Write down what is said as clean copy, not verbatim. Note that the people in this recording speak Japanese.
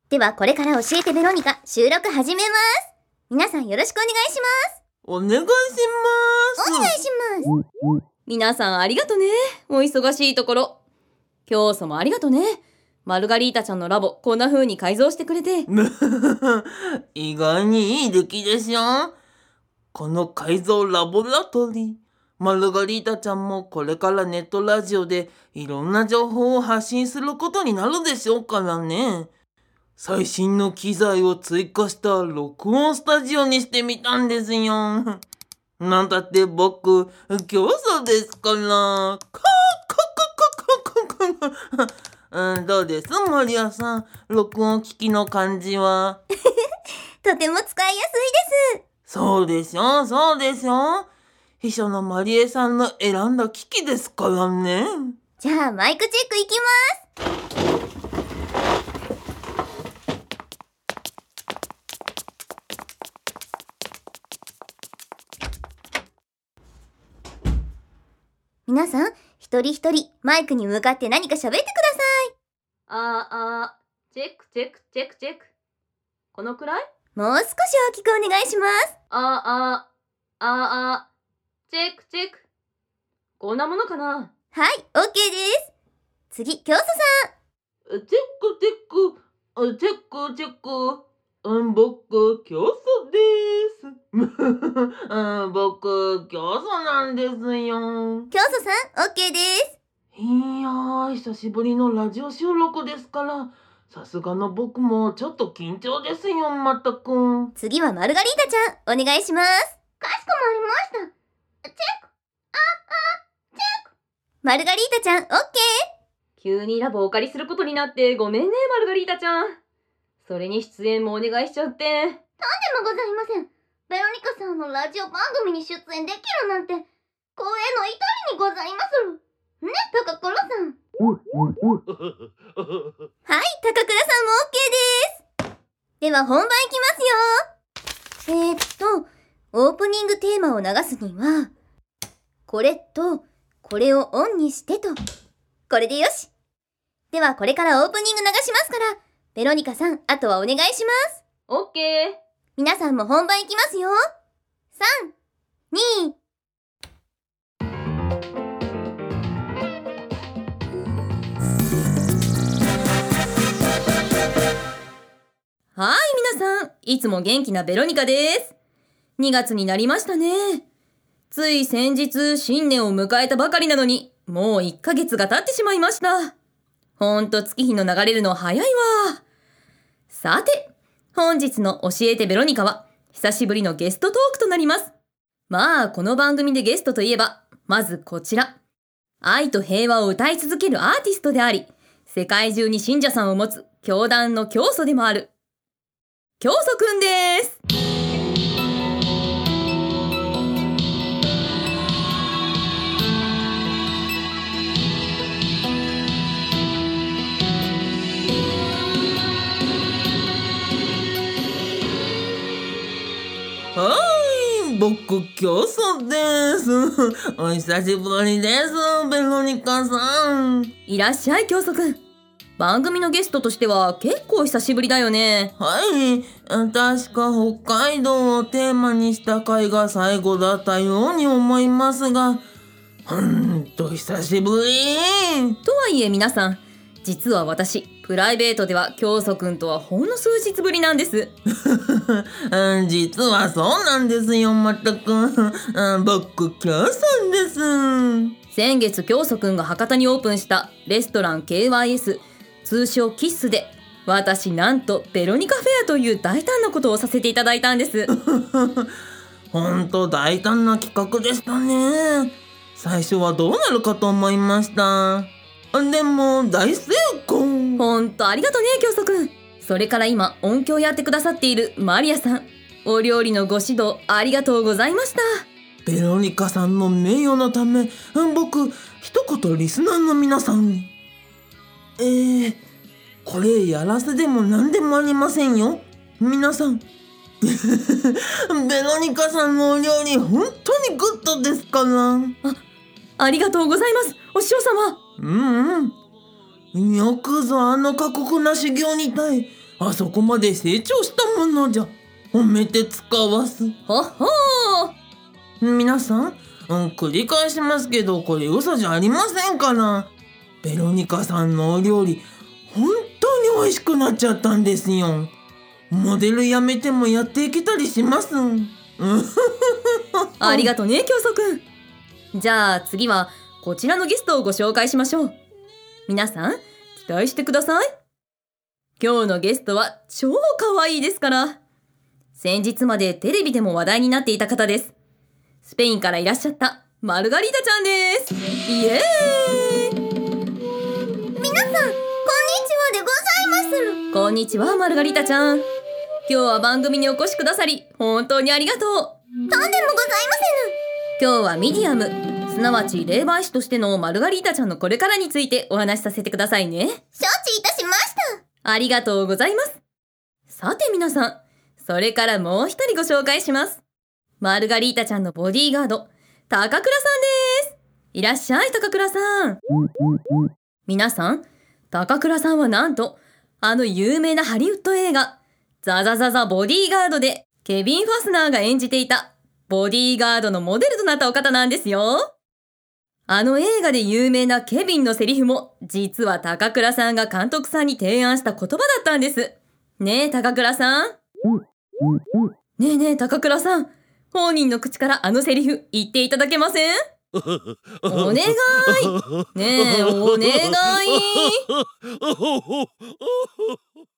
ではこれから教えてベロニカ収録始めます。皆さんよろしくお願いします。 お願いします。 お願いします。 皆さんありがとね。お忙しいところ。教祖もありがとね。マルガリータちゃんのラボこんな風に改造してくれて。 意外にいい出来でしょ。この改造ラボラトリー。マルガリータちゃんもこれからネットラジオでいろんな情報を発信することになるでしょうからね。最新の機材を追加した録音スタジオにしてみたんですよ。なんだって僕、教祖ですから。どうですマリアさん、録音機器の感じは。 とても使いやすいです。 そうでしょ、そうでしょ。秘書のマリエさんの選んだ機器ですからね。 じゃあマイクチェックいきます。皆さん、一人一人マイクに向かって何か喋ってください。 チェックチェックチェックチェック。このくらい？ もう少し大きくお願いします。 チェックチェック。こんなものかな？ はい、OK です。次、教祖さん。 チェックチェック、チェックチェック。僕、教祖です。僕、教祖なんですよ。 教祖さん、OK です。 いやー、久しぶりのラジオ収録ですから、さすがの僕もちょっと緊張ですよ、まったく。 次はマルガリータちゃん、お願いします。かしこまりました。チェック。チェック。マルガリータちゃん、OK。 急にラボをお借りすることになってごめんね、マルガリータちゃん。それに出演もお願いしちゃって。 とんでもございません。ベロニカさんのラジオ番組に出演できるなんて、光栄の至りにございまする。ね、高倉さん。はい、高倉さんも OK です。では本番いきますよ。オープニングテーマを流すには、これと、これをオンにしてと。これでよし。ではこれからオープニング流しますから、ベロニカさん、あとはお願いします。 オッケー。 皆さんも本番いきますよ。3、2、 はい、皆さん、いつも元気なベロニカです。2月になりましたね。つい先日、新年を迎えたばかりなのに、もう1ヶ月が経ってしまいました。ほんと月日の流れるの早いわ。さて、本日の教えてベロニカは、久しぶりのゲストトークとなります。まあ、この番組でゲストといえば、まずこちら。愛と平和を歌い続けるアーティストであり、世界中に信者さんを持つ教団の教祖でもある、教祖くんです。 はい、僕、教祖です。お久しぶりです、ベロニカさん。 いらっしゃい、教祖くん。番組のゲストとしては結構久しぶりだよね。 はい、確か北海道をテーマにした回が最後だったように思いますが、ほんと久しぶり。 とはいえ皆さん、実は私、プライベートでは教祖くんとはほんの数日ぶりなんです。 実はそうなんですよ、まったく。僕、教祖です。 先月教祖くんが博多にオープンしたレストラン KYS、通称キッスで、私なんとベロニカフェアという大胆なことをさせていただいたんです。 ほんと大胆な企画でしたね。最初はどうなるかと思いました。でも大成功。 ほんとありがとね、教祖くん。それから今音響やってくださっているマリアさん、お料理のご指導ありがとうございました。 ベロニカさんの名誉のため、僕一言リスナーの皆さんに、これやらせでも何でもありませんよ、皆さん。ベロニカさんのお料理本当にグッドですから。 ありがとうございます、お師匠様。 よくぞあの過酷な修行に耐え、 あそこまで成長したものじゃ。褒めて使わす。 ほほー。 皆さん、繰り返しますけど、これ嘘じゃありませんから。ベロニカさんのお料理、本当に美味しくなっちゃったんですよ。モデルやめてもやっていけたりします。 ありがとね、教祖くん。じゃあ次はこちらのゲストをご紹介しましょう。皆さん、期待してください。今日のゲストは超可愛いですから。先日までテレビでも話題になっていた方です。スペインからいらっしゃったマルガリータちゃんです。イエーイ。 皆さん、こんにちはでございまする。 こんにちは、マルガリータちゃん。今日は番組にお越しくださり本当にありがとう。 とんでもございませぬ。 今日はミディアム、すなわち霊媒師としてのマルガリータちゃんのこれからについてお話しさせてくださいね。 承知いたしました。 ありがとうございます。さて皆さん、それからもう一人ご紹介します。マルガリータちゃんのボディーガード、高倉さんです。いらっしゃい、高倉さん。皆さん、高倉さんはなんと、あの有名なハリウッド映画、ザザザザボディーガードでケビン・ファスナーが演じていたボディーガードのモデルとなったお方なんですよ。あの映画で有名なケビンのセリフも、実は高倉さんが監督さんに提案した言葉だったんです。ねえ、高倉さん。ねえねえ、高倉さん。本人の口からあのセリフ言っていただけません？お願い。ねえ、お願い。